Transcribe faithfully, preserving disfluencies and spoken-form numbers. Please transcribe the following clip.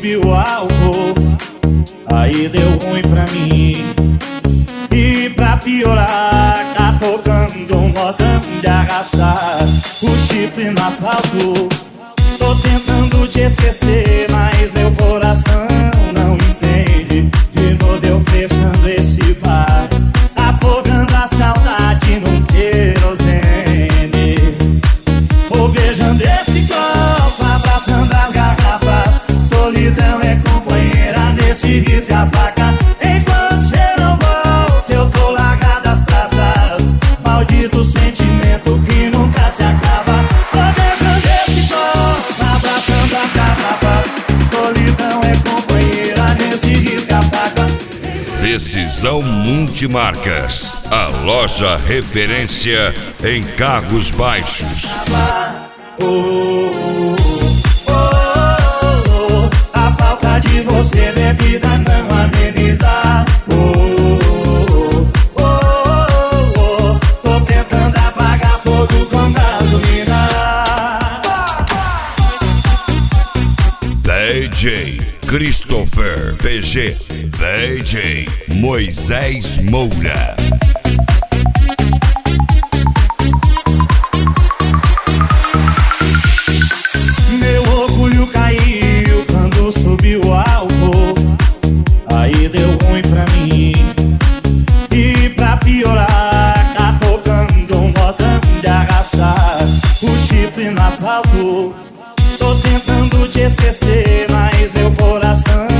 subiu o álcool, aí deu ruim pra mim. E pra piorar, tá tocando um modão de arrastar o chifre no asfalto. Tô tentando te esquecer, mas meu coração não entende. De novo eu fechando esse bar, afogando a saudade num querosene. Ou beijando esse copo, abraçando as garrafas. Solidão é companheira nesse risco e a faca. Enquanto você não volta, eu tô largado as traças. Maldito sentimento que nunca se acaba. Ou beijando esse copo, abraçando as garrafas. Solidão é companheira nesse risco e a faca. Decisão Multimarcas, a loja referência em carros baixos. Oh, oh, oh, oh, oh. A falta de você, bebida, não ameniza. Oh, oh, oh, oh, oh. Tô tentando apagar fogo com gasolina. D J Christopher P G, D J Moisés Moura. Meu orgulho caiu quando subiu o álcool, aí deu ruim pra mim. E pra piorar, tá tocando um modão de arrastar o chifre no asfalto. Tô tentando te esquecer, mas meu coração